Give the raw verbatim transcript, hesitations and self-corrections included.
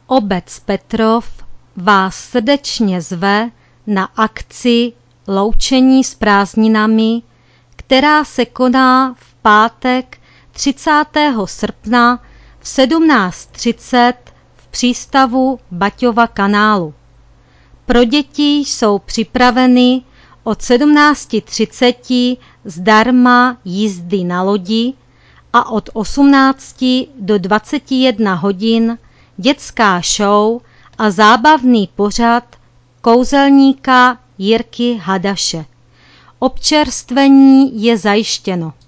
Obec Petrov vás srdečně zve na akci Loučení s prázdninami, která se koná v pátek třicátého srpna v sedmnáct třicet v přístavu Baťova kanálu. Pro děti jsou připraveny od sedmnáct třicet zdarma jízdy na lodi a od osmnácti do dvaceti jedné hodin dětská show a zábavný pořad kouzelníka Jirky Hadaše. Občerstvení je zajištěno.